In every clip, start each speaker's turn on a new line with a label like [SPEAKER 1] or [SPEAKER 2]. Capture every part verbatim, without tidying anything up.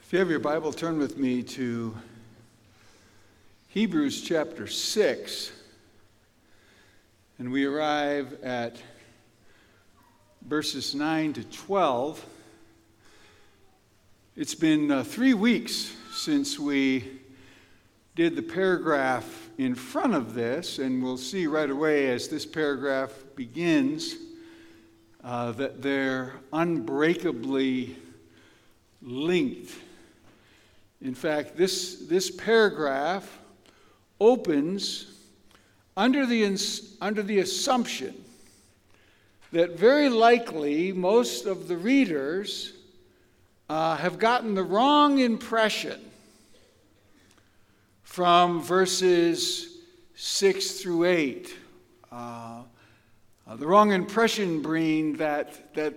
[SPEAKER 1] If you have your Bible, turn with me to Hebrews chapter six, and we arrive at verses nine to twelve. It's been uh, three weeks since we did the paragraph in front of this, and we'll see right away as this paragraph begins uh, that they're unbreakably linked. In fact, this, this paragraph opens under the, under the assumption that very likely most of the readers uh, have gotten the wrong impression from verses six through eight. Uh, uh, the wrong impression being that, that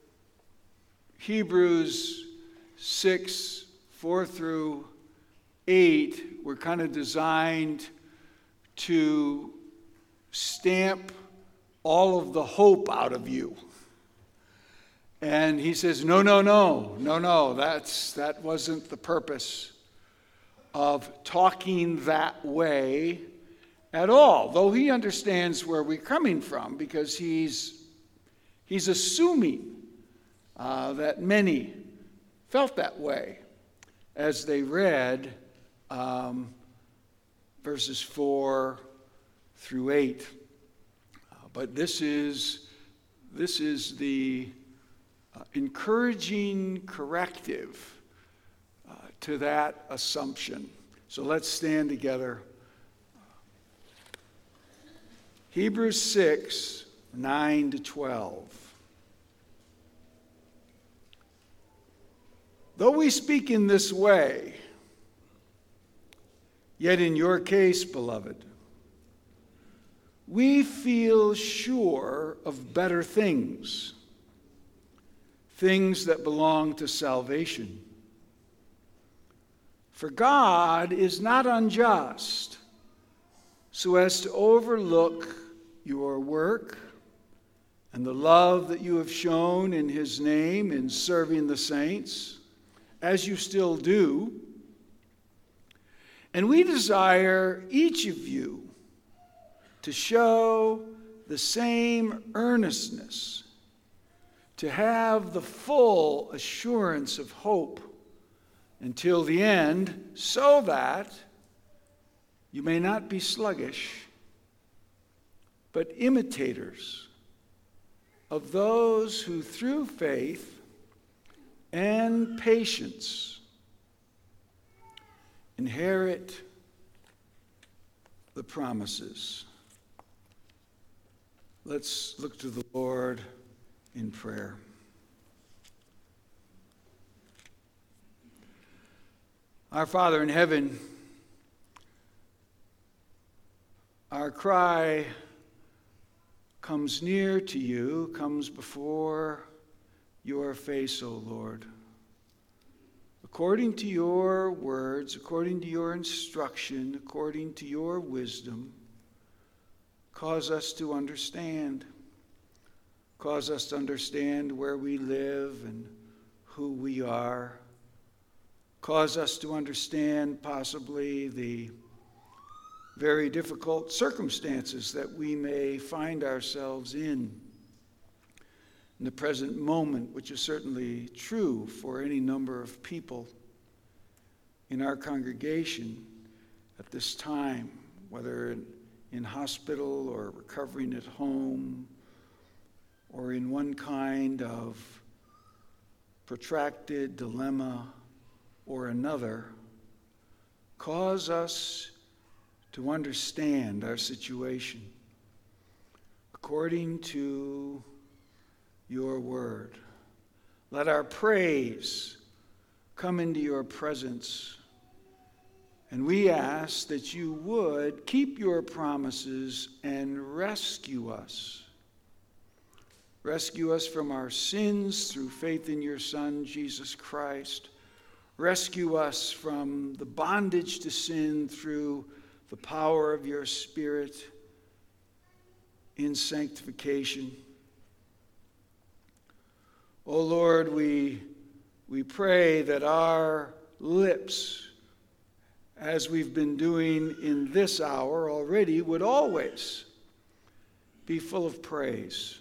[SPEAKER 1] Hebrews six Four through eight were kind of designed to stamp all of the hope out of you. And he says, no, no, no, no, no, that's, that wasn't the purpose of talking that way at all. Though he understands where we're coming from, because he's, he's assuming uh, that many felt that way as they read um, verses four through eight. Uh, but this is, this is the uh, encouraging corrective uh, to that assumption. So let's stand together. Hebrews six, nine to twelve. Though we speak in this way, yet in your case, beloved, we feel sure of better things, things that belong to salvation. For God is not unjust, so as to overlook your work and the love that you have shown in His name in serving the saints, as you still do. And we desire each of you to show the same earnestness, to have the full assurance of hope until the end, so that you may not be sluggish, but imitators of those who through faith and patience inherit the promises. Let's look to the Lord in prayer. Our Father in heaven, our cry comes near to you, comes before your face, O Lord. According to your words, according to your instruction, according to your wisdom, cause us to understand. Cause us to understand where we live and who we are. Cause us to understand possibly the very difficult circumstances that we may find ourselves in in the present moment, which is certainly true for any number of people in our congregation at this time, whether in, in hospital or recovering at home or in one kind of protracted dilemma or another. Cause us to understand our situation according to your word. Let our praise come into your presence, and we ask that you would keep your promises and rescue us. Rescue us from our sins through faith in your Son, Jesus Christ. Rescue us from the bondage to sin through the power of your Spirit in sanctification. O Lord, we, we pray that our lips, as we've been doing in this hour already, would always be full of praise,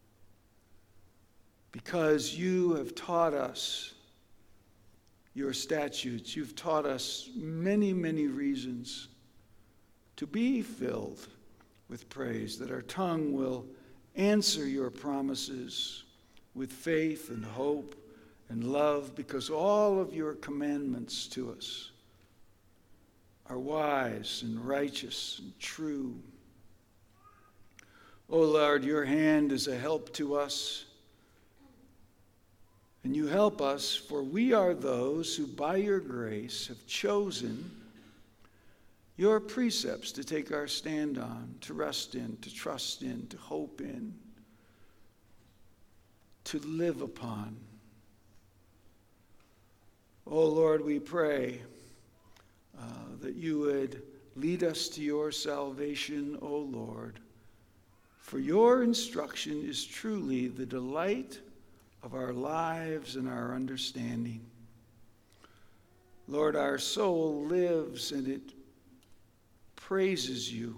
[SPEAKER 1] because you have taught us your statutes. You've taught us many, many reasons to be filled with praise, that our tongue will answer your promises with faith and hope and love, because all of your commandments to us are wise and righteous and true. O Lord, your hand is a help to us, and you help us, for we are those who by your grace have chosen your precepts to take our stand on, to rest in, to trust in, to hope in, to live upon. O Lord, we pray uh, that you would lead us to your salvation, O Lord, for your instruction is truly the delight of our lives and our understanding. Lord, our soul lives and it praises you.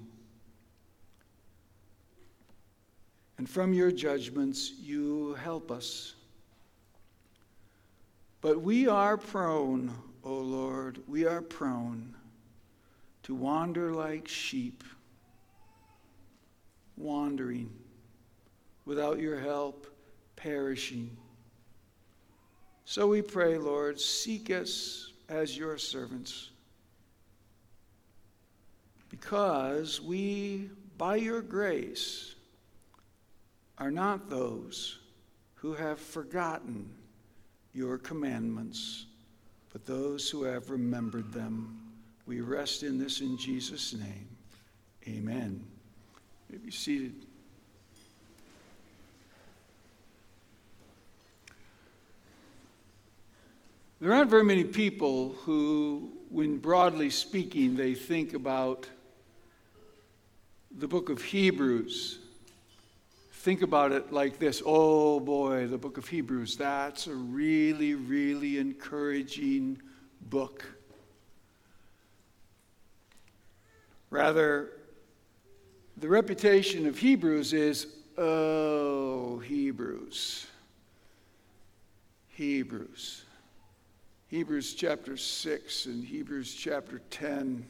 [SPEAKER 1] And from your judgments, you help us. But we are prone, O Lord, we are prone to wander like sheep, wandering without your help, perishing. So we pray, Lord, seek us as your servants, because we, by your grace, are not those who have forgotten your commandments, but those who have remembered them. We rest in this in Jesus' name. Amen. You may be seated. There aren't very many people who, when broadly speaking, they think about the book of Hebrews, think about it like this: oh boy, the book of Hebrews, that's a really, really encouraging book. Rather, the reputation of Hebrews is, oh, Hebrews, Hebrews. Hebrews chapter six and Hebrews chapter ten.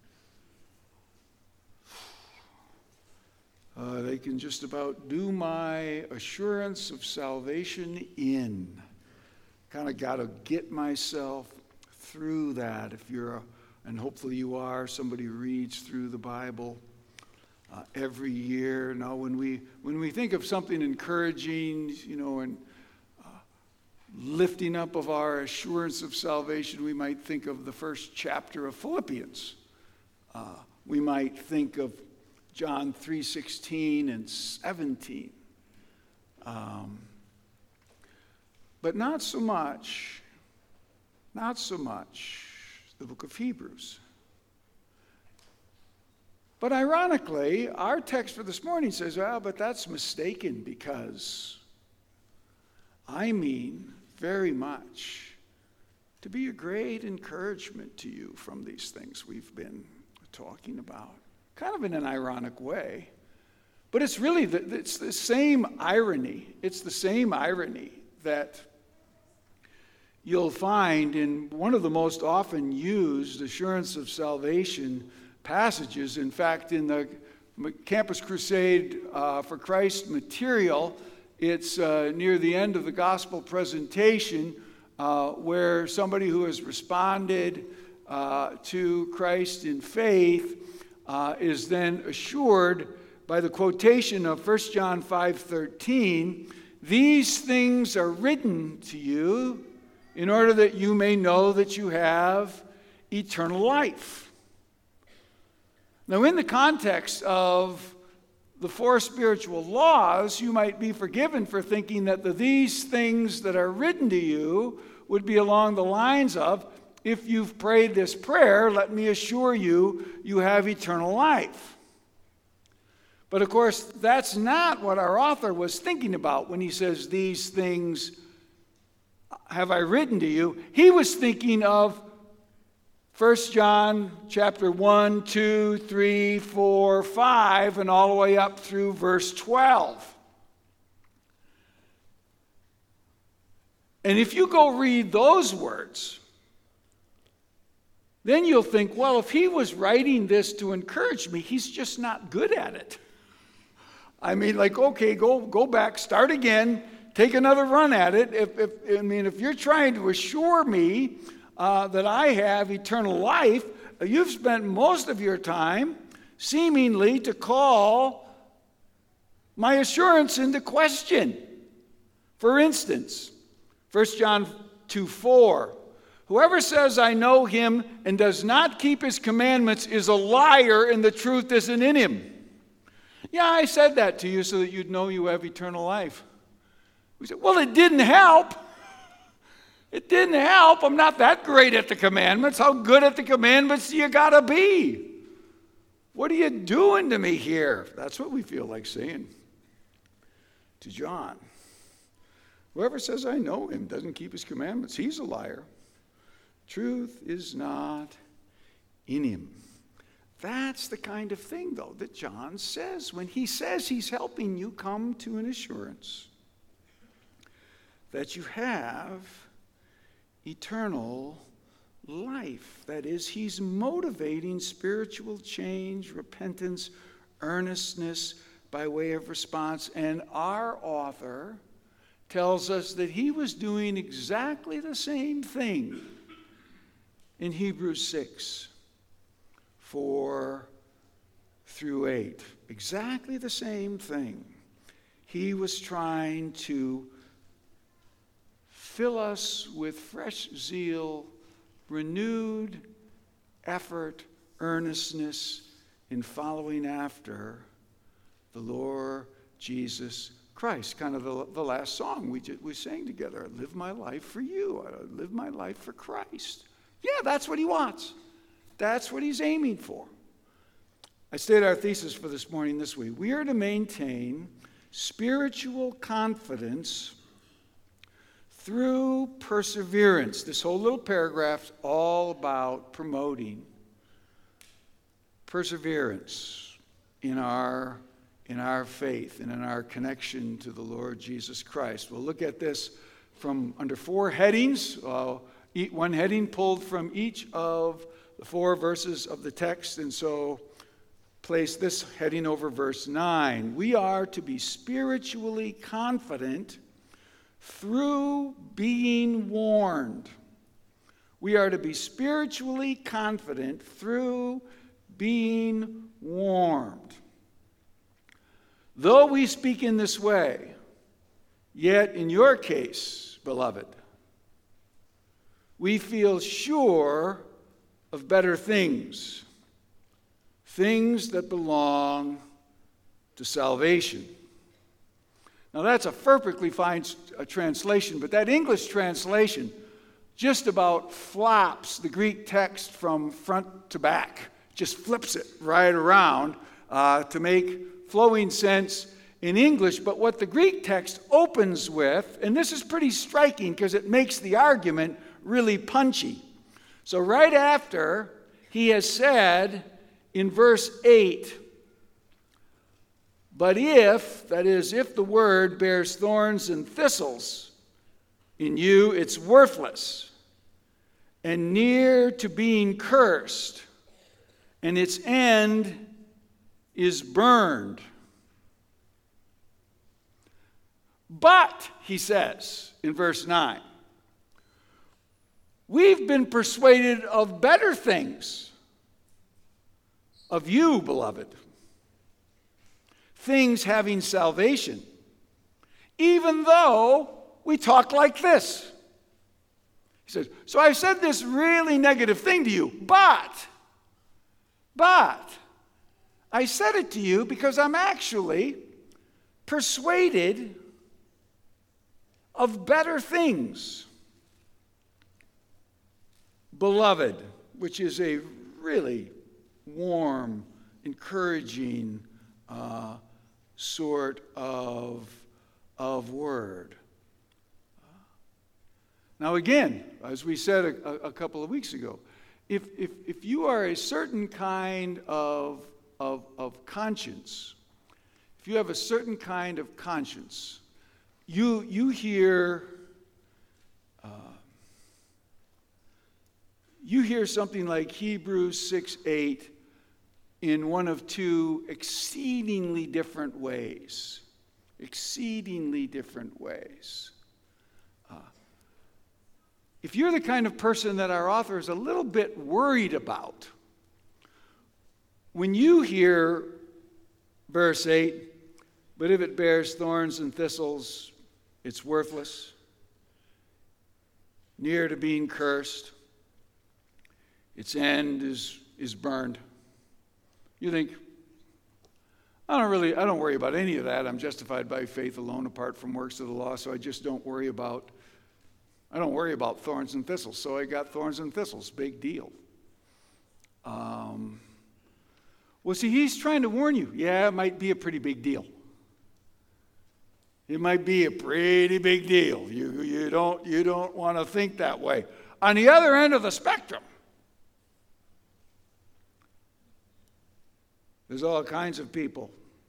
[SPEAKER 1] Uh, they can just about do my assurance of salvation in. Kind of got to get myself through that. If you're, a, and hopefully you are, somebody who reads through the Bible uh, every year. Now, when we when we think of something encouraging, you know, and lifting up of our assurance of salvation, we might think of the first chapter of Philippians. Uh, we might think of John three sixteen and seventeen. Um, but not so much, not so much the book of Hebrews. But ironically, our text for this morning says, well, but that's mistaken, because I mean very much to be a great encouragement to you from these things we've been talking about. Kind of in an ironic way. But it's really the, it's the same irony. It's the same irony that you'll find in one of the most often used assurance of salvation passages. In fact, in the Campus Crusade uh, for Christ material, it's uh, near the end of the gospel presentation uh, where somebody who has responded uh, to Christ in faith uh, is then assured by the quotation of First John five thirteen, "These things are written to you in order that you may know that you have eternal life." Now, in the context of the four spiritual laws, you might be forgiven for thinking that the these things that are written to you would be along the lines of, if you've prayed this prayer, let me assure you, you have eternal life. But of course, that's not what our author was thinking about when he says these things have I written to you, he was thinking of First John chapter one, two, three, four, five, and all the way up through verse twelve. And if you go read those words, then you'll think, well, if he was writing this to encourage me, he's just not good at it. I mean, like, okay, go go back, start again, take another run at it. If, if I mean, if you're trying to assure me uh, that I have eternal life, you've spent most of your time seemingly to call my assurance into question. For instance, First John two four, whoever says I know him and does not keep his commandments is a liar and the truth isn't in him. Yeah, I said that to you so that you'd know you have eternal life. We said, well, it didn't help. It didn't help. I'm not that great at the commandments. How good at the commandments do you got to be? What are you doing to me here? That's what we feel like saying to John. Whoever says I know him doesn't keep his commandments. He's a liar. Truth is not in him. That's the kind of thing, though, that John says when he says he's helping you come to an assurance that you have eternal life. That is, he's motivating spiritual change, repentance, earnestness by way of response. And our author tells us that he was doing exactly the same thing in Hebrews six, four through eight. Exactly the same thing. He was trying to fill us with fresh zeal, renewed effort, earnestness in following after the Lord Jesus Christ. Kind of the, the last song we, just, we sang together. I live my life for you. I live my life for Christ. Yeah, that's what he wants. That's what he's aiming for. I stated our thesis for this morning this week. We are to maintain spiritual confidence through perseverance. This whole little paragraph is all about promoting perseverance in our, in our faith and in our connection to the Lord Jesus Christ. We'll look at this from under four headings, uh, one heading pulled from each of the four verses of the text, and so place this heading over verse nine. We are to be spiritually confident through being warned. We are to be spiritually confident through being warned. Though we speak in this way, yet in your case, beloved, we feel sure of better things, things that belong to salvation. Now that's a perfectly fine translation, but that English translation just about flops the Greek text from front to back, just flips it right around uh, to make flowing sense in English. But what the Greek text opens with, and this is pretty striking because it makes the argument really punchy. So right after he has said in verse eight, but if, that is, if the word bears thorns and thistles in you, it's worthless and near to being cursed, and its end is burned. But, he says in verse nine, we've been persuaded of better things of you, beloved. Things having salvation, even though we talk like this. He says, so I've said this really negative thing to you, but, but, I said it to you because I'm actually persuaded of better things. Beloved, which is a really warm, encouraging uh, sort of, of word. Now again, as we said a, a couple of weeks ago, if, if, if you are a certain kind of, of, of conscience, if you have a certain kind of conscience, you, you hear uh, you hear something like Hebrews six eight in one of two exceedingly different ways. Exceedingly different ways. Uh, if you're the kind of person that our author is a little bit worried about, when you hear verse eight, but if it bears thorns and thistles, it's worthless, near to being cursed, its end is, is burned. You think, I don't really, I don't worry about any of that. I'm justified by faith alone, apart from works of the law, so I just don't worry about, I don't worry about thorns and thistles. So I got thorns and thistles, big deal. Um, well, see, he's trying to warn you. Yeah, it might be a pretty big deal. It might be a pretty big deal. You, you don't, you don't want to think that way. On the other end of the spectrum, there's all kinds of people.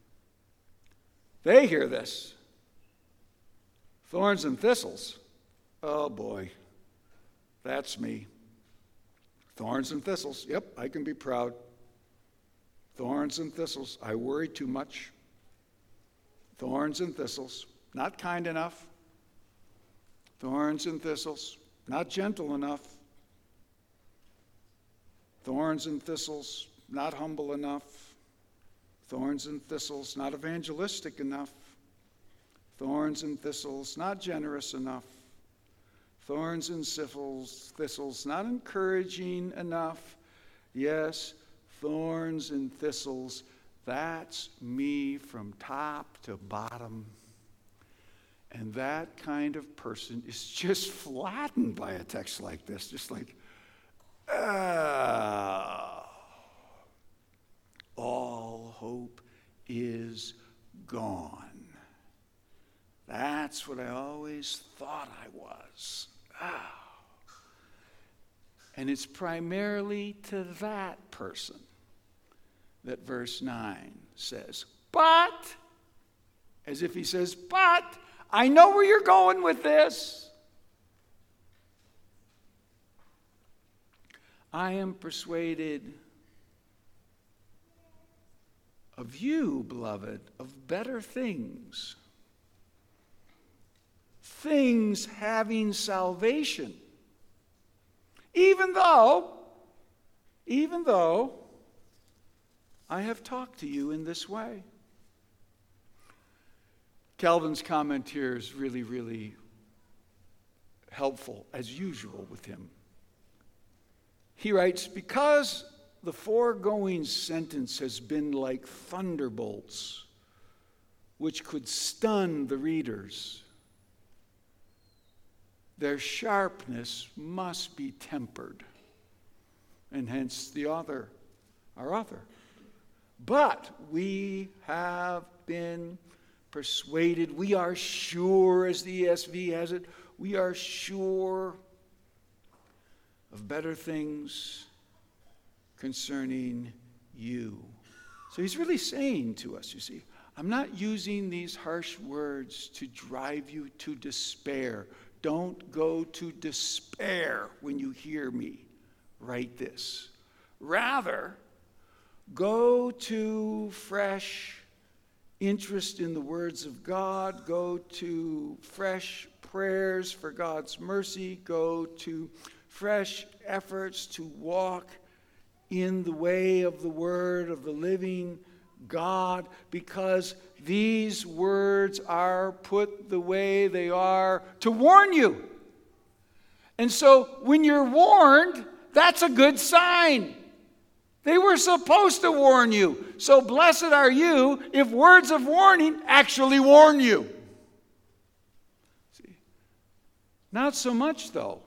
[SPEAKER 1] They hear this. Thorns and thistles. Oh boy, that's me. Thorns and thistles. Yep, I can be proud. Thorns and thistles. I worry too much. Thorns and thistles. Not kind enough. Thorns and thistles. Not gentle enough. Thorns and thistles. Not humble enough. Thorns and thistles, not evangelistic enough. Thorns and thistles, not generous enough. Thorns and thistles, thistles, not encouraging enough. Yes, thorns and thistles, that's me from top to bottom. And that kind of person is just flattened by a text like this, just like, ah. All hope is gone. That's what I always thought I was. Ah. And it's primarily to that person that verse nine says, but, as if he says, but, I know where you're going with this. I am persuaded of you, beloved, of better things. Things having salvation. Even though, even though I have talked to you in this way. Calvin's comment here is really, really helpful, as usual with him. He writes, because the foregoing sentence has been like thunderbolts, which could stun the readers. Their sharpness must be tempered, and hence the author, our author. But we have been persuaded, we are sure, as the E S V has it, we are sure of better things concerning you. So he's really saying to us, you see, I'm not using these harsh words to drive you to despair. Don't go to despair when you hear me write this. Rather, go to fresh interest in the words of God. Go to fresh prayers for God's mercy. Go to fresh efforts to walk in the way of the word of the living God, because these words are put the way they are to warn you. And so when you're warned, that's a good sign. They were supposed to warn you. So blessed are you if words of warning actually warn you. See, not so much though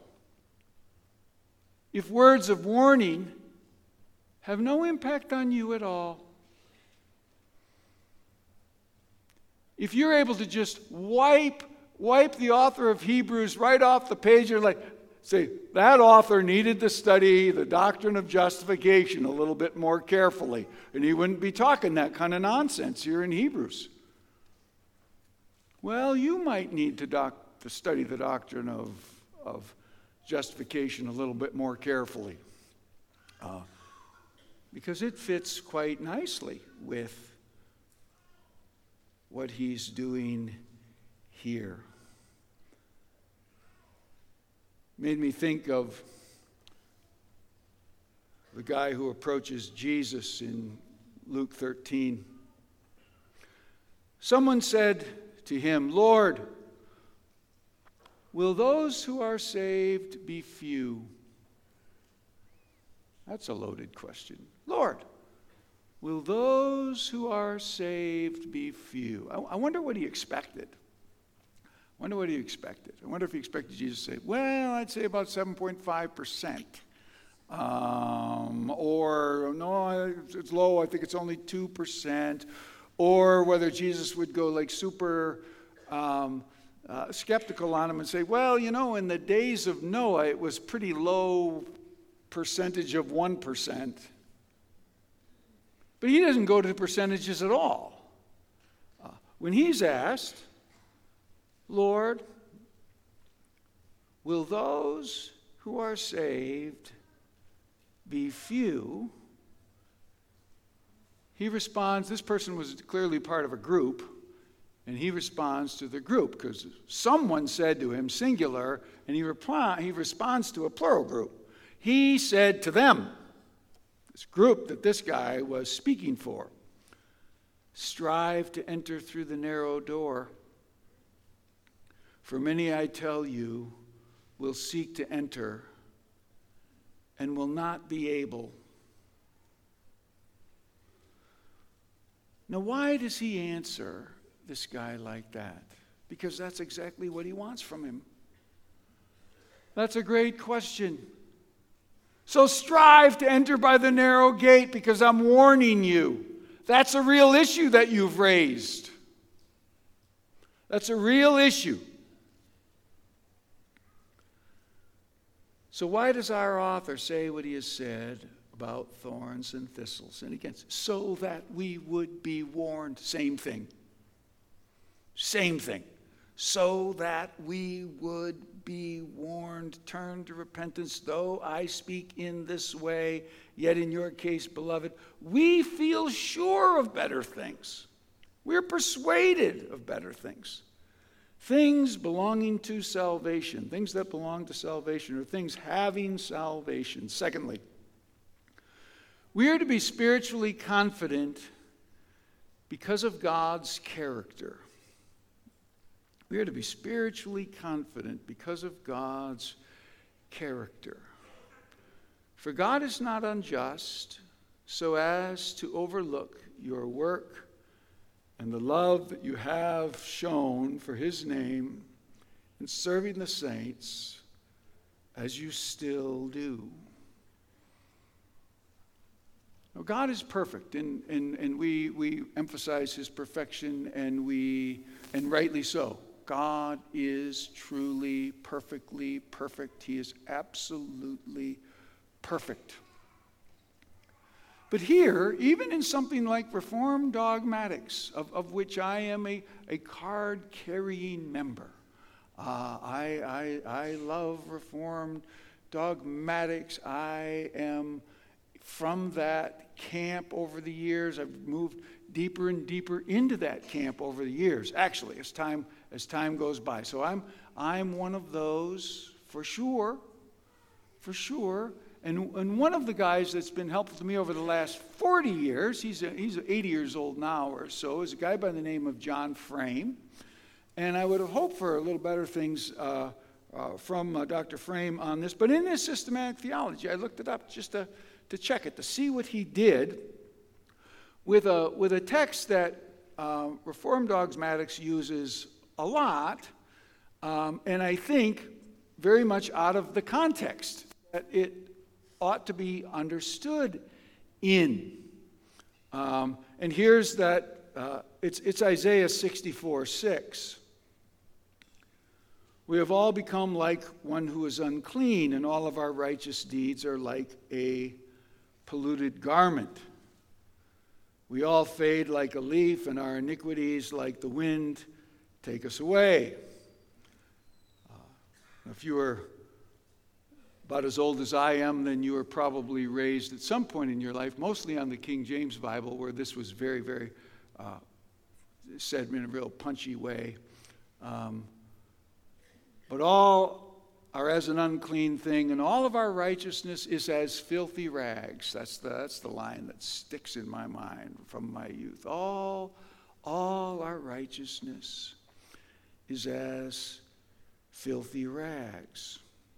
[SPEAKER 1] if words of warning have no impact on you at all. If you're able to just wipe wipe the author of Hebrews right off the page. You're like, say, that author needed to study the doctrine of justification a little bit more carefully, and he wouldn't be talking that kind of nonsense here in Hebrews. Well, you might need to, doc- to study the doctrine of, of justification a little bit more carefully, uh, because it fits quite nicely with what he's doing here. Made me think of the guy who approaches Jesus in Luke thirteen. Someone said to him, "Lord, will those who are saved be few?" That's a loaded question. Lord, will those who are saved be few? I, I wonder what he expected. I wonder what he expected. I wonder if he expected Jesus to say, well, I'd say about seven point five percent. Um, or, no, it's low, I think it's only two percent. Or whether Jesus would go like super um, uh, skeptical on him and say, well, you know, in the days of Noah, it was pretty low percentage of one percent. But he doesn't go to the percentages at all. Uh, when he's asked, Lord, will those who are saved be few? He responds, this person was clearly part of a group, and he responds to the group because someone said to him, singular, and he, reply, he responds to a plural group. He said to them, this group that this guy was speaking for, strive to enter through the narrow door. For many, I tell you, will seek to enter and will not be able. Now, why does he answer this guy like that? Because that's exactly what he wants from him. That's a great question. So strive to enter by the narrow gate because I'm warning you. That's a real issue that you've raised. That's a real issue. So why does our author say what he has said about thorns and thistles? And again, so that we would be warned. Same thing. Same thing. So that we would be warned. Turn to repentance. Though I speak in this way, yet in your case, beloved, we feel sure of better things. We're persuaded of better things. Things belonging to salvation, things that belong to salvation, or things having salvation. Secondly, we are to be spiritually confident because of God's character. We are to be spiritually confident because of God's character. For God is not unjust so as to overlook your work and the love that you have shown for his name in serving the saints as you still do. Now, God is perfect, and, and, and we, we emphasize his perfection, and we and rightly so. God is truly, perfectly perfect. He is absolutely perfect. But here, even in something like Reformed dogmatics, of, of which I am a, a card-carrying member, uh, I, I, I love Reformed dogmatics. I am from that camp over the years. I've moved deeper and deeper into that camp over the years, actually, as time, as time goes by. So I'm, I'm one of those, for sure, for sure. And, and one of the guys that's been helpful to me over the last forty years, he's, a, he's eighty years old now or so, is a guy by the name of John Frame. And I would have hoped for a little better things uh, uh, from uh, Doctor Frame on this. But in his systematic theology, I looked it up just to, to check it, to see what he did with a, with a text that uh, Reformed dogmatics uses a lot, um, and I think very much out of the context that it ought to be understood in. Um, and here's that, uh, it's, it's Isaiah sixty-four six. We have all become like one who is unclean, and all of our righteous deeds are like a polluted garment. We all fade like a leaf, and our iniquities, like the wind, take us away. Uh, if you are about as old as I am, then you were probably raised at some point in your life, mostly on the King James Bible, where this was very, very uh, said in a real punchy way. Um, but all are as an unclean thing, and all of our righteousness is as filthy rags. That's the, that's the line that sticks in my mind from my youth. All, all our righteousness is as filthy rags.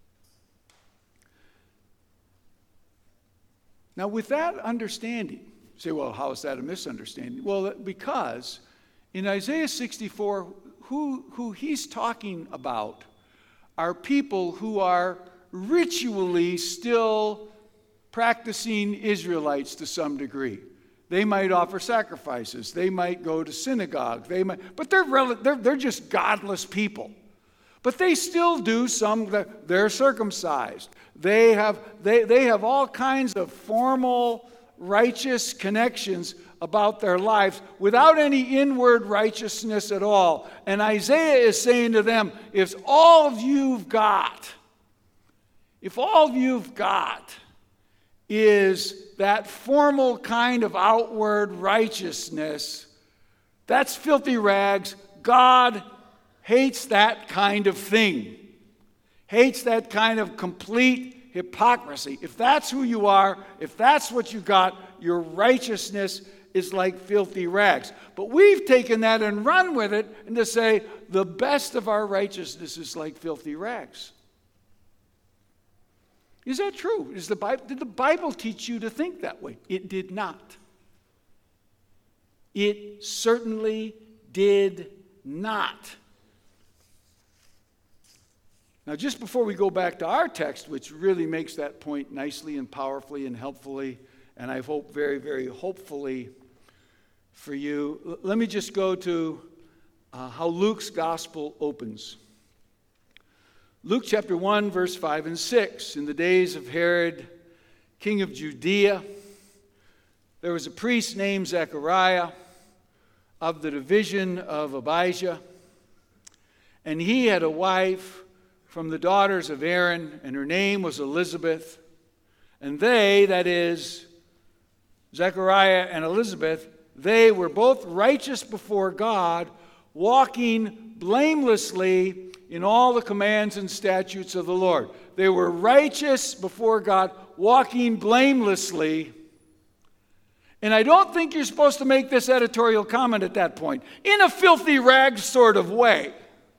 [SPEAKER 1] Now, with that understanding, you say, well, how is that a misunderstanding? Well, because in Isaiah sixty-four, who, who he's talking about are people who are ritually still practicing Israelites to some degree. They might offer sacrifices. They might go to synagogue. They might, but they're, they're, they're just godless people. But they still do some, they're circumcised. They have, they, they have all kinds of formal, righteous connections about their lives without any inward righteousness at all. And Isaiah is saying to them, if all of you've got, if all of you've got is that formal kind of outward righteousness, that's filthy rags. God hates that kind of thing. Hates that kind of complete hypocrisy. If that's who you are, if that's what you got, your righteousness is like filthy rags. But we've taken that and run with it and to say the best of our righteousness is like filthy rags. Is that true? Is the Bible, did the Bible teach you to think that way? It did not. It certainly did not. Now, just before we go back to our text, which really makes that point nicely and powerfully and helpfully, and I hope very, very hopefully for you, l- let me just go to uh, how Luke's gospel opens. Luke chapter one, verse five and six. In the days of Herod, king of Judea, there was a priest named Zechariah of the division of Abijah, and he had a wife from the daughters of Aaron, and her name was Elizabeth. And they, that is, Zechariah and Elizabeth, they were both righteous before God, walking blamelessly in all the commands and statutes of the Lord. They were righteous before God, walking blamelessly. And I don't think you're supposed to make this editorial comment at that point, in a filthy rags sort of way.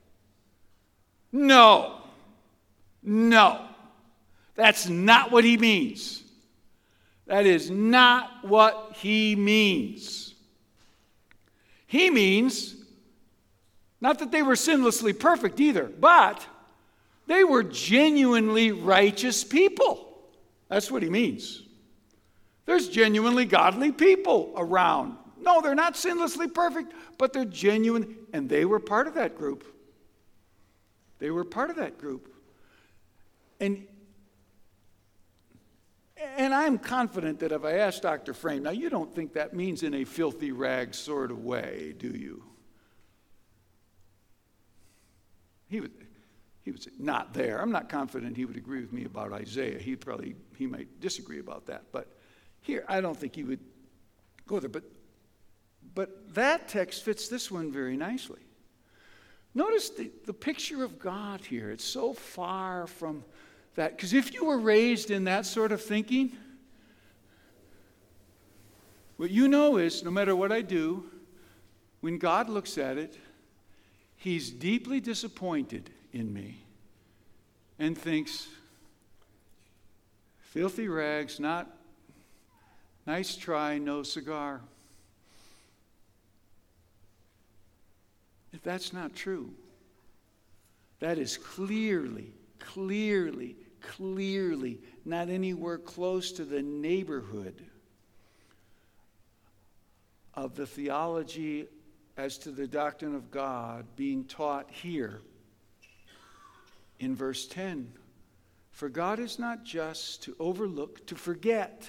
[SPEAKER 1] No. No, that's not what he means. That is not what he means. He means not that they were sinlessly perfect either, but they were genuinely righteous people. That's what he means. There's genuinely godly people around. No, they're not sinlessly perfect, but they're genuine, and they were part of that group. They were part of that group. And, and I'm confident that if I ask Doctor Frame, now you don't think that means in a filthy rags sort of way, do you? He would, he would say, not there. I'm not confident he would agree with me about Isaiah. He probably, he might disagree about that. But here, I don't think he would go there. But, but that text fits this one very nicely. Notice the, the picture of God here. It's so far from that. Because if you were raised in that sort of thinking, what you know is no matter what I do, when God looks at it, he's deeply disappointed in me and thinks, filthy rags, not nice try, no cigar. If that's not true, that is clearly, clearly, clearly not anywhere close to the neighborhood of the theology as to the doctrine of God being taught here in verse ten. For God is not just to overlook, to forget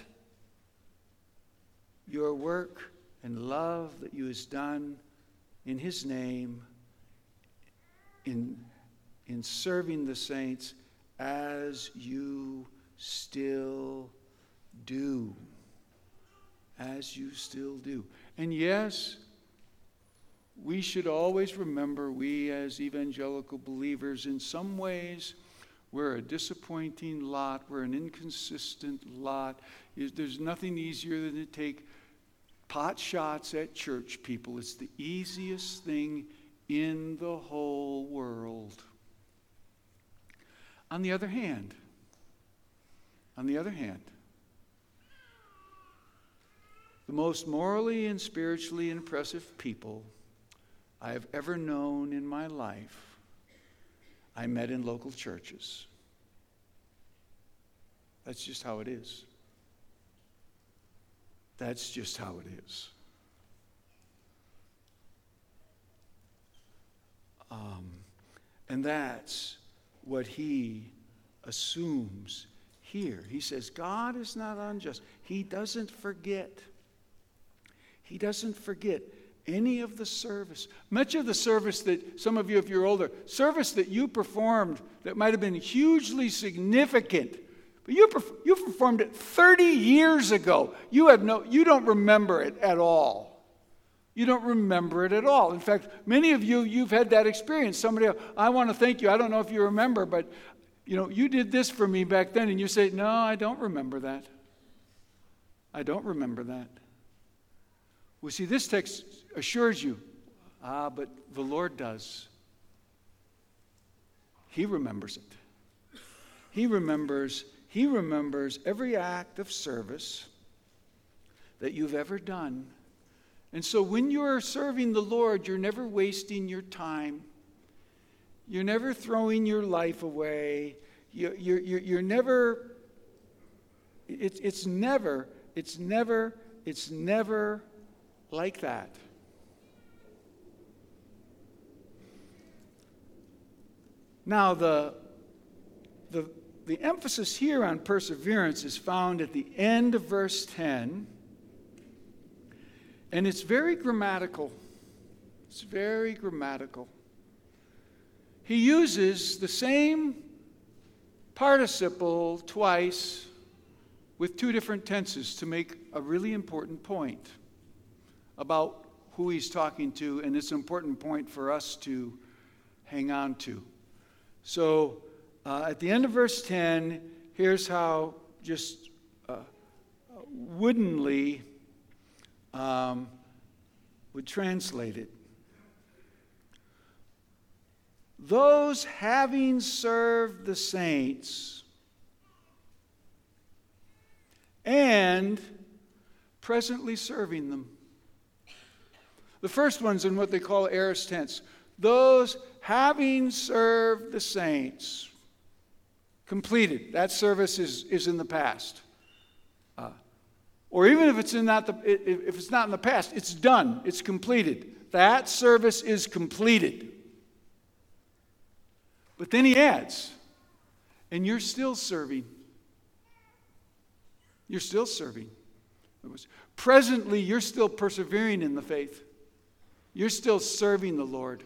[SPEAKER 1] your work and love that you has done in his name, in, in serving the saints, as you still do. As you still do. And yes, we should always remember, we as evangelical believers, in some ways, we're a disappointing lot. We're an inconsistent lot. There's nothing easier than to take pot shots at church people. It's the easiest thing in the whole world. On the other hand, on the other hand, the most morally and spiritually impressive people I have ever known in my life, I met in local churches. That's just how it is. That's just how it is. Um, and that's what he assumes here. He says, God is not unjust. He doesn't forget. He doesn't forget any of the service. Much of the service that, some of you, if you're older, service that you performed that might have been hugely significant, but you, you performed it thirty years ago. You have no, you don't remember it at all. You don't remember it at all. In fact, many of you, you've had that experience. Somebody, I want to thank you. I don't know if you remember, but you know, you did this for me back then, and you say, no, I don't remember that. I don't remember that. Well, see, this text assures you, ah, but the Lord does. He remembers it. He remembers, he remembers every act of service that you've ever done. And so when you're serving the Lord, you're never wasting your time. You're never throwing your life away. You're, you're, you're, you're never, it's, it's never, it's never, it's never like that. Now, the, the, the emphasis here on perseverance is found at the end of verse ten, and it's very grammatical. It's very grammatical. He uses the same participle twice with two different tenses to make a really important point about who he's talking to, and it's an important point for us to hang on to. So uh, at the end of verse ten, here's how just uh, woodenly um, would translate it. Those having served the saints and presently serving them. The first one's in what they call aorist tense. Those having served the saints. Completed. That service is, is in the past. Uh, or even if it's in not the if it's not in the past, it's done. It's completed. That service is completed. But then he adds, and you're still serving. You're still serving. Presently, you're still persevering in the faith. You're still serving the Lord.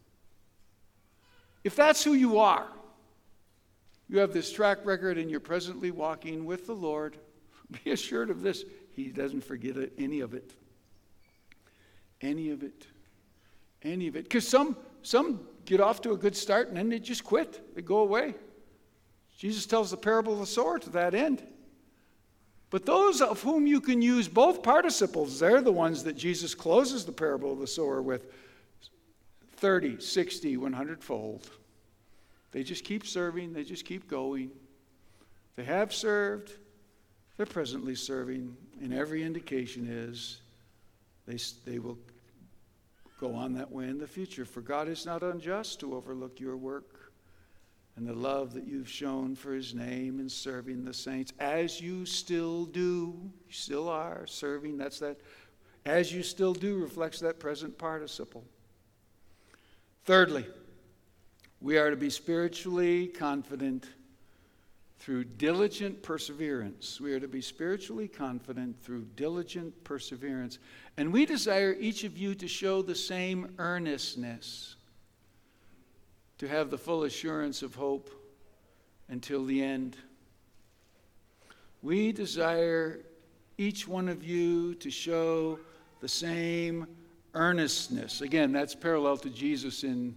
[SPEAKER 1] If that's who you are, you have this track record and you're presently walking with the Lord, be assured of this, he doesn't forget it, any of it. Any of it. Any of it. Because some, some get off to a good start and then they just quit. They go away. Jesus tells the parable of the sower to that end. But those of whom you can use both participles, they're the ones that Jesus closes the parable of the sower with thirty, sixty, one hundred fold. They just keep serving. They just keep going. They have served. They're presently serving. And every indication is they, they will go on that way in the future. For God is not unjust to overlook your work and the love that you've shown for his name in serving the saints, as you still do. You still are serving. That's that. As you still do reflects that present participle. Thirdly, We are to be spiritually confident through diligent perseverance. We are to be spiritually confident through diligent perseverance. And we desire each of you to show the same earnestness, to have the full assurance of hope until the end. We desire each one of you to show the same earnestness. Again, that's parallel to Jesus in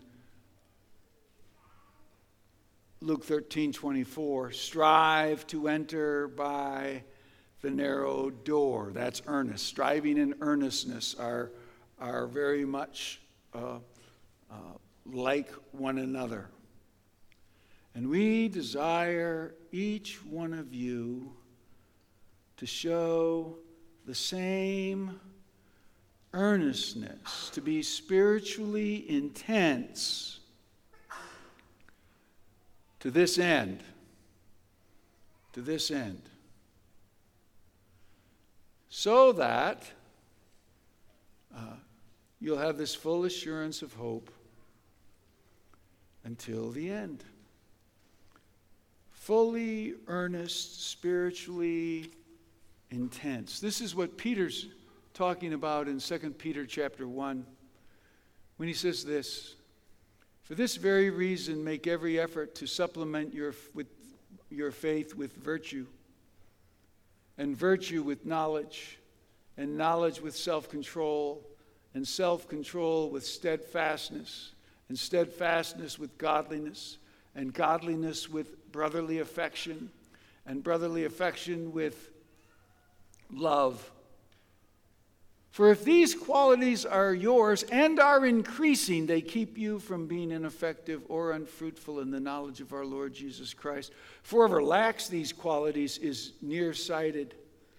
[SPEAKER 1] Luke thirteen twenty-four. Strive to enter by the narrow door. That's earnest. Striving and earnestness are, are very much uh, uh, like one another. And we desire each one of you to show the same earnestness, to be spiritually intense to this end. To this end. So that uh, you'll have this full assurance of hope until the end. Fully earnest, spiritually intense. This is what Peter's talking about in Second Peter chapter one, when he says this: for this very reason, make every effort to supplement your, with, your faith with virtue, and virtue with knowledge, and knowledge with self-control, and self-control with steadfastness, and steadfastness with godliness, and godliness with brotherly affection, and brotherly affection with love. For if these qualities are yours and are increasing, they keep you from being ineffective or unfruitful in the knowledge of our Lord Jesus Christ. For whoever lacks these qualities is nearsighted.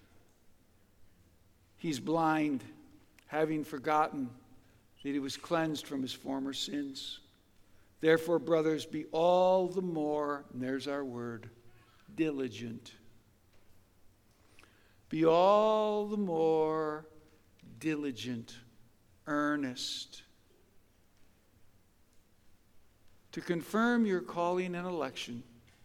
[SPEAKER 1] He's blind, having forgotten that he was cleansed from his former sins. Therefore, brothers, be all the more, and there's our word, diligent. Be all the more diligent, earnest, to confirm your calling and election.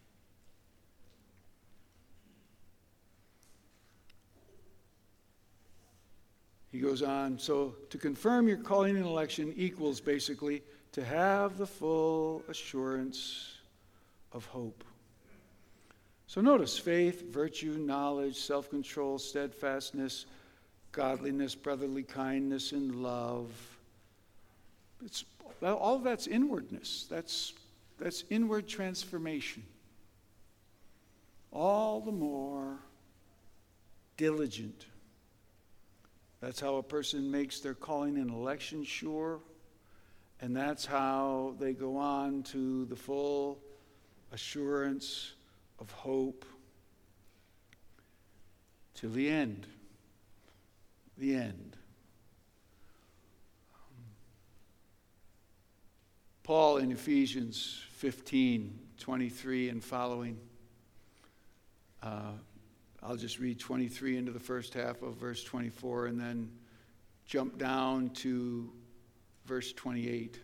[SPEAKER 1] He goes on, so to confirm your calling and election equals basically to have the full assurance of hope. So notice faith, virtue, knowledge, self-control, steadfastness, godliness, brotherly kindness, and love. It's, all of that's inwardness. That's, that's inward transformation. All the more diligent. That's how a person makes their calling and election sure. And that's how they go on to the full assurance of hope till the end. The end. Paul in Ephesians fifteen twenty-three and following. Uh, I'll just read twenty-three into the first half of verse twenty-four and then jump down to verse twenty-eight.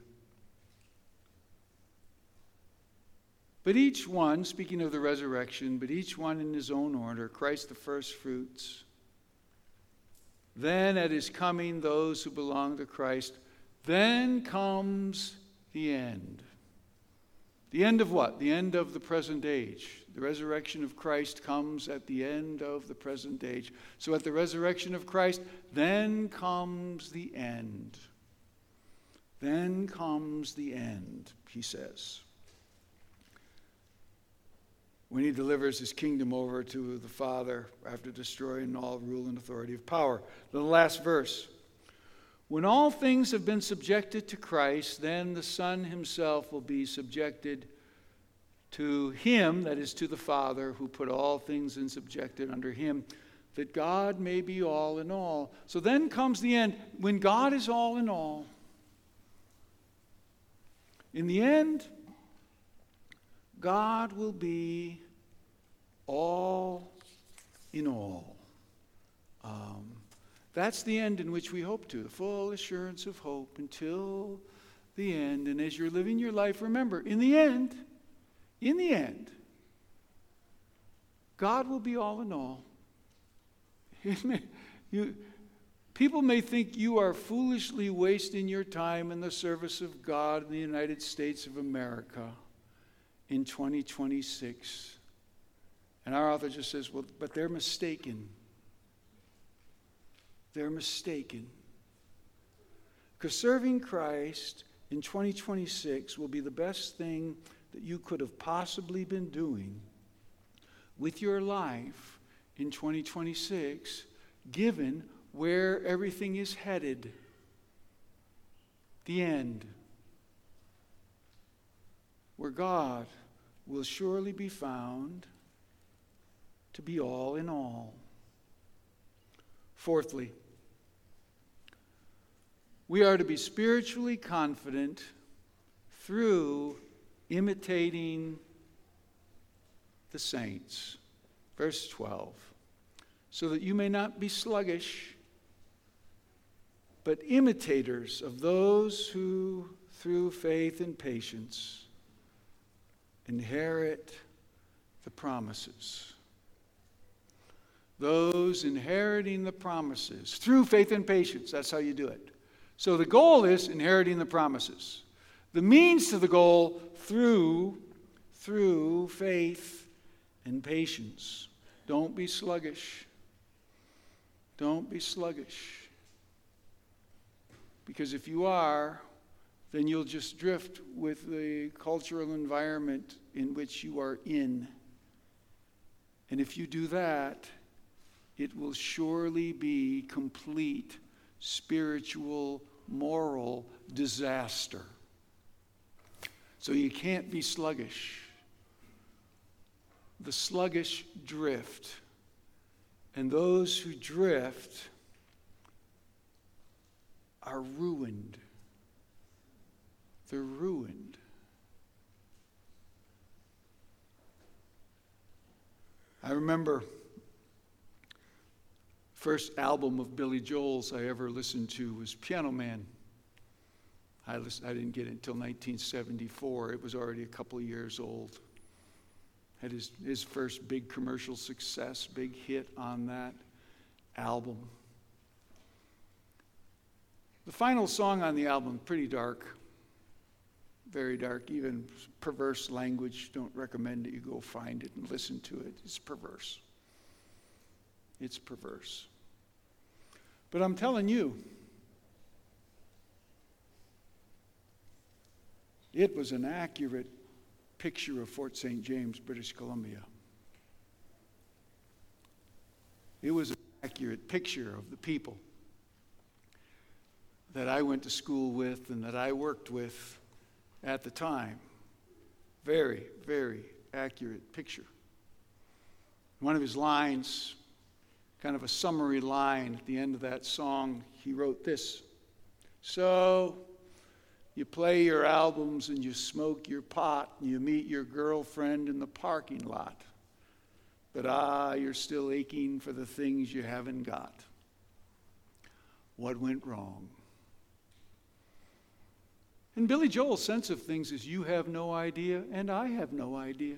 [SPEAKER 1] But each one, speaking of the resurrection, but each one in his own order, Christ the first fruits. Then at his coming, those who belong to Christ. Then comes the end. The end of what? The end of the present age. The resurrection of Christ comes at the end of the present age. So at the resurrection of Christ, then comes the end. Then comes the end, he says. When he delivers his kingdom over to the Father after destroying all rule and authority of power. The last verse. When all things have been subjected to Christ, then the Son himself will be subjected to him, that is to the Father, who put all things in subjected under him, that God may be all in all. So then comes the end. When God is all in all, in the end, God will be all in all. Um, that's the end in which we hope to, the full assurance of hope until the end. And as you're living your life, remember, in the end, in the end, God will be all in all. you, people may think you are foolishly wasting your time in the service of God in the United States of America in twenty twenty-six. And our author just says, well, but they're mistaken. They're mistaken. Because serving Christ in twenty twenty-six will be the best thing that you could have possibly been doing with your life in twenty twenty-six, given where everything is headed. The end. Where God will surely be found to be all in all. Fourthly, we are to be spiritually confident through imitating the saints. Verse twelve. So that you may not be sluggish, but imitators of those who, through faith and patience, inherit the promises. Those inheriting the promises through faith and patience. That's how you do it. So the goal is inheriting the promises. The means to the goal through, through faith and patience. Don't be sluggish. Don't be sluggish. Because if you are, then you'll just drift with the cultural environment in which you are in. And if you do that, it will surely be complete spiritual, moral disaster. So you can't be sluggish. The sluggish drift. And those who drift are ruined. They're ruined. I remember first album of Billy Joel's I ever listened to was Piano Man. I, listened, I didn't get it until nineteen seventy-four. It was already a couple of years old. Had his, his first big commercial success, big hit on that album. The final song on the album, pretty dark. Very dark, even perverse language. Don't recommend that you go find it and listen to it. It's perverse. It's perverse. But I'm telling you, it was an accurate picture of Fort Saint James, British Columbia. It was an accurate picture of the people that I went to school with and that I worked with at the time. Very, very accurate picture. One of his lines, kind of a summary line at the end of that song, he wrote this: so you play your albums and you smoke your pot and you meet your girlfriend in the parking lot, but ah, you're still aching for the things you haven't got. What went wrong? And Billy Joel's sense of things is you have no idea and I have no idea.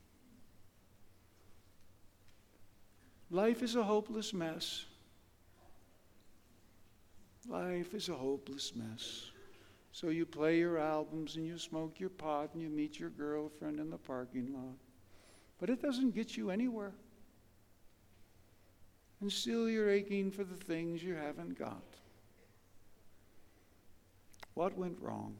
[SPEAKER 1] Life is a hopeless mess. Life is a hopeless mess. So you play your albums and you smoke your pot and you meet your girlfriend in the parking lot. But it doesn't get you anywhere. And still you're aching for the things you haven't got. What went wrong?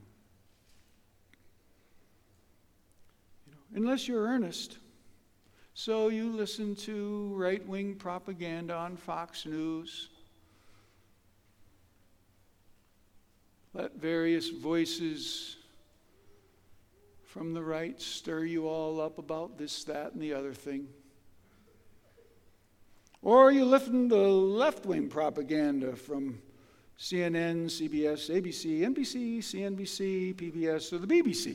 [SPEAKER 1] You know, unless you're earnest. So you listen to right-wing propaganda on Fox News. Let various voices from the right stir you all up about this, that, and the other thing. Or you listen to left-wing propaganda from C N N, C B S, A B C, N B C, C N B C, P B S, or the B B C.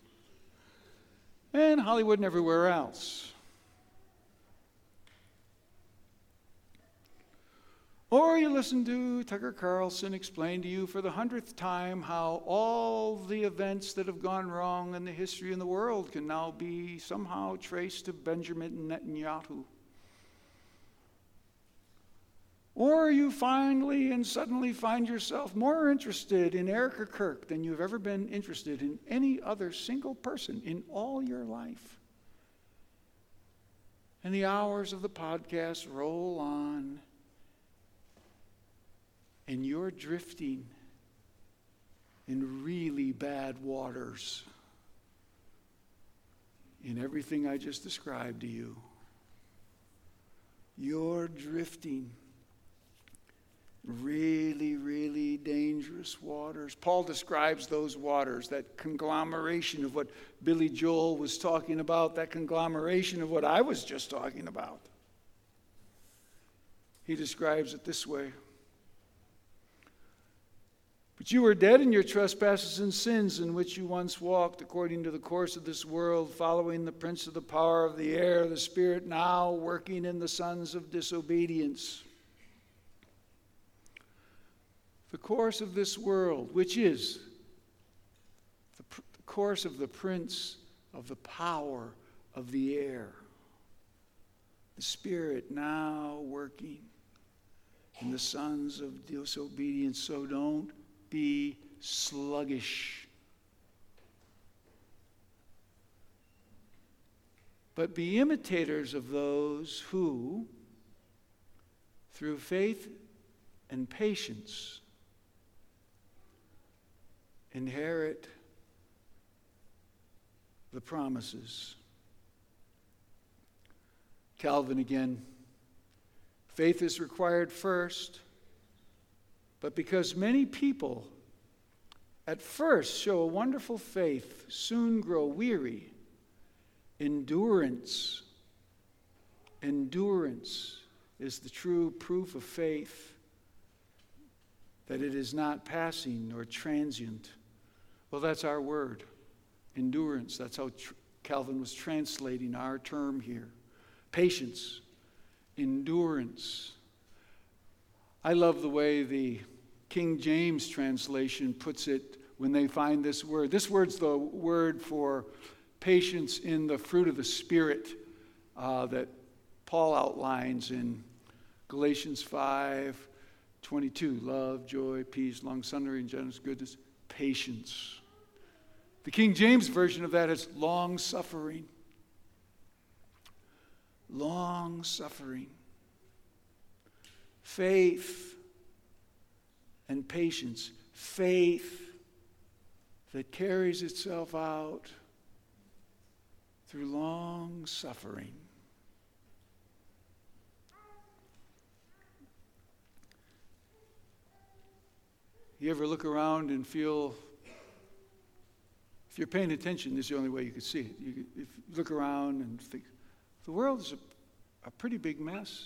[SPEAKER 1] And Hollywood and everywhere else. Or Or you listen to Tucker Carlson explain to you for the hundredth time how all the events that have gone wrong in the history of the world can now be somehow traced to Benjamin Netanyahu. Or you finally and suddenly find yourself more interested in Erica Kirk than you've ever been interested in any other single person in all your life. And the hours of the podcast roll on, and you're drifting in really bad waters in everything I just described to you. You're drifting really, really dangerous waters. Paul describes those waters, that conglomeration of what Billy Joel was talking about, that conglomeration of what I was just talking about. He describes it this way. But you were dead in your trespasses and sins in which you once walked according to the course of this world, following the prince of the power of the air, the spirit now working in the sons of disobedience. The course of this world, which is the, pr- the course of the prince of the power of the air. The Spirit now working in the sons of disobedience. So don't be sluggish, but be imitators of those who, through faith and patience, inherit the promises. Calvin again. Faith is required first, but because many people at first show a wonderful faith, soon grow weary, endurance, endurance is the true proof of faith, that it is not passing nor transient. Well, that's our word, endurance. That's how tr- Calvin was translating our term here. Patience, endurance. I love the way the King James translation puts it when they find this word. This word's the word for patience in the fruit of the Spirit uh, that Paul outlines in Galatians five twenty-two. Love, joy, peace, long-suffering, gentleness, goodness, patience. The King James version of that is long-suffering. Long-suffering. Faith and patience. Faith that carries itself out through long-suffering. You ever look around and feel, if you're paying attention, this is the only way you could see it. You could, if you look around and think, the world is a, a pretty big mess.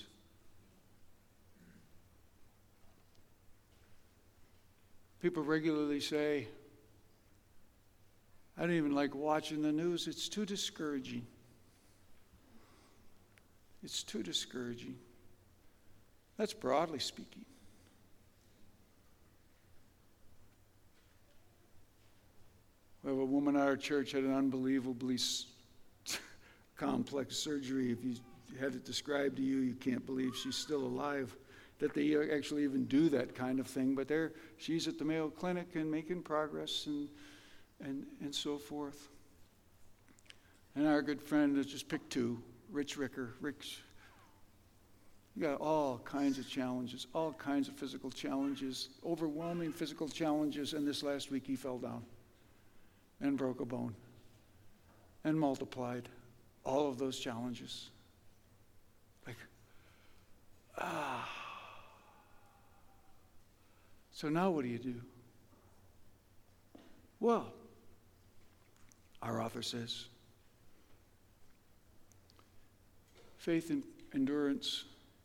[SPEAKER 1] People regularly say, I don't even like watching the news. It's too discouraging. It's too discouraging. That's broadly speaking. We have a woman at our church had an unbelievably s- complex surgery. If you had it described to you, you can't believe she's still alive, that they actually even do that kind of thing. But there, she's at the Mayo Clinic and making progress and and and so forth. And our good friend, let's just pick two, Rich Ricker. Rich, you got all kinds of challenges, all kinds of physical challenges, overwhelming physical challenges. And this last week he fell down and broke a bone and multiplied all of those challenges. Like, ah. So now what do you do? Well, our author says, faith and endurance,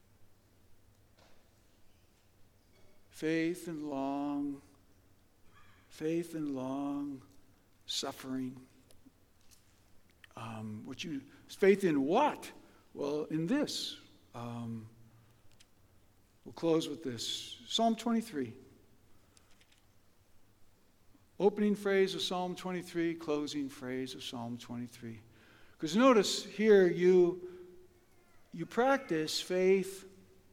[SPEAKER 1] faith and long, faith and long suffering. Um, what you faith in what? Well, in this. Um, We'll close with this. Psalm twenty-three. Opening phrase of Psalm twenty-three, closing phrase of Psalm twenty-three. Because notice here you, you practice faith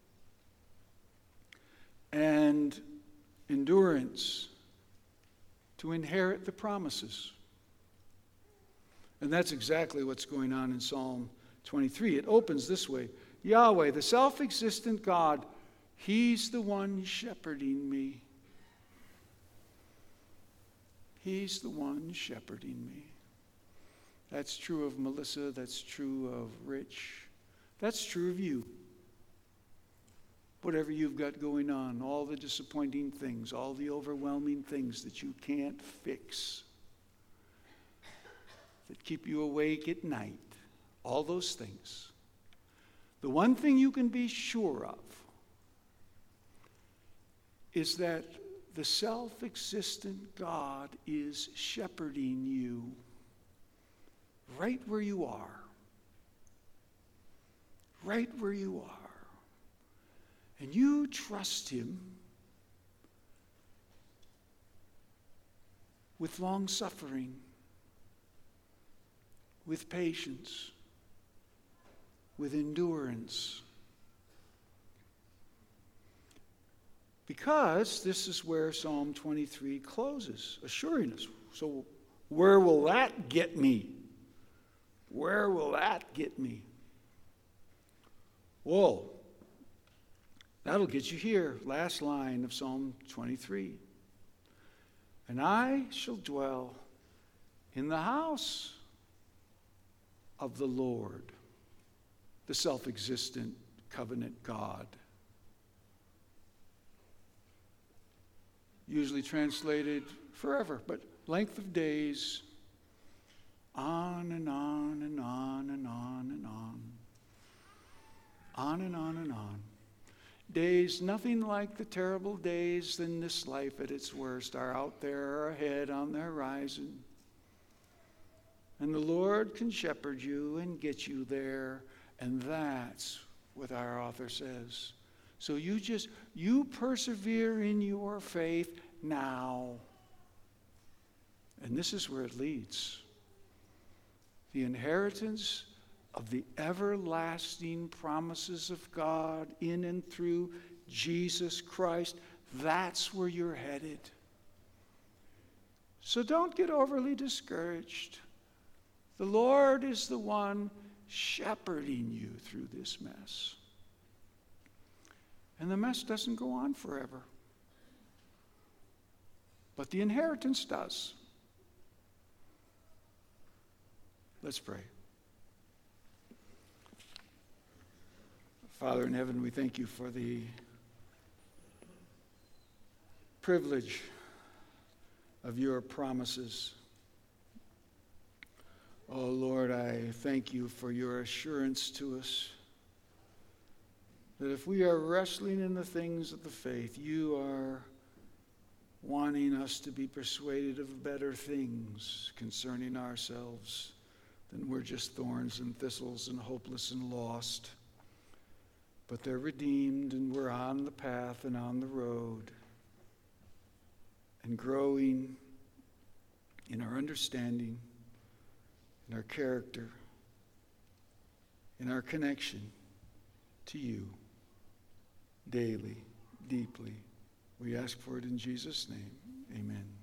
[SPEAKER 1] and endurance to inherit the promises. And that's exactly what's going on in Psalm twenty-three. It opens this way. Yahweh, the self-existent God, He's the one shepherding me. He's the one shepherding me. That's true of Melissa. That's true of Rich. That's true of you. Whatever you've got going on, all the disappointing things, all the overwhelming things that you can't fix, that keep you awake at night, all those things. The one thing you can be sure of is that the self-existent God is shepherding you right where you are. Right where you are. And you trust Him with long suffering, with patience, with endurance. Because this is where Psalm twenty-three closes, assuring us. So where will that get me? Where will that get me? Well, that'll get you here. Last line of Psalm twenty-three. And I shall dwell in the house of the Lord, the self-existent covenant God. Usually translated forever, but length of days, on and on and on and on and on. On and on and on. Days nothing like the terrible days in this life at its worst are out there ahead on the horizon. And the Lord can shepherd you and get you there, and that's what our author says. So you just, you persevere in your faith now. And this is where it leads. The inheritance of the everlasting promises of God in and through Jesus Christ. That's where you're headed. So don't get overly discouraged. The Lord is the one shepherding you through this mess. And the mess doesn't go on forever. But the inheritance does. Let's pray. Father in heaven, we thank you for the privilege of your promises. Oh Lord, I thank you for your assurance to us that if we are wrestling in the things of the faith, you are wanting us to be persuaded of better things concerning ourselves than we're just thorns and thistles and hopeless and lost. But they're redeemed, and we're on the path and on the road and growing in our understanding, in our character, in our connection to you daily, deeply. We ask for it in Jesus' name. Amen.